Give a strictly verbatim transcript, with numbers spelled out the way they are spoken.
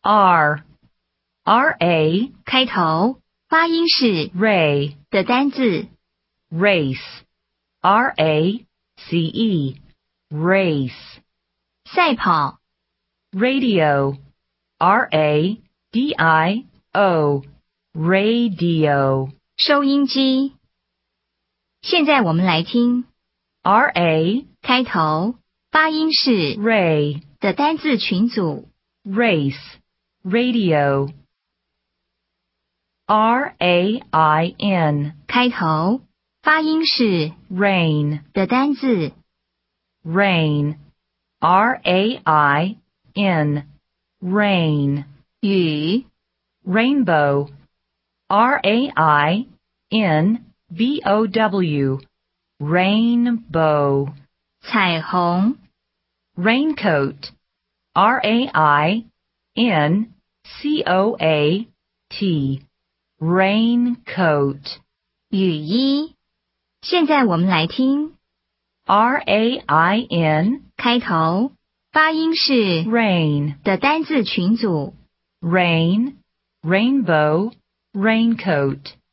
R R A 开头，发音是 ray 的单字。 race R A C E race 赛跑， radio R A D I O radio 收音机。现在我们来听 R A 开头，发音是 ray 的单字群组。 race radio R A I N 开头，发音是 rain 的单字。 rain R A I N rain 雨， rainbow R A I N B O W rainbow 彩虹， raincoat R A I N C O A T raincoat 雨衣。现在我们来听 R A I N 开头，发音是 rain 的单字群组。 rain rainbow raincoat